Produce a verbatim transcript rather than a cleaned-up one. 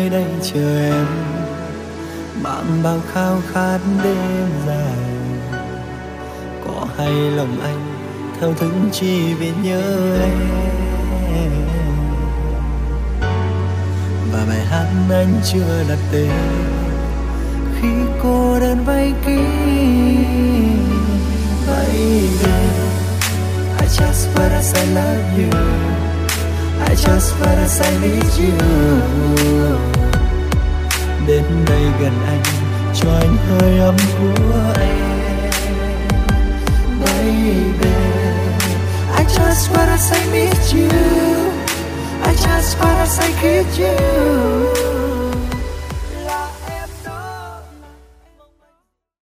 nơi đây chờ em, mang bao khao khát đêm dài. Có hay lòng anh thao thức chỉ vì nhớ em, và bài hát anh chưa đặt tên khi cô đơn vây kín. Baby, I just wanna say love you, I just wanna say need you. Đến đây gần anh, cho anh hơi ấm của em. Baby, I just wanna say need you, I just wanna say kiss you.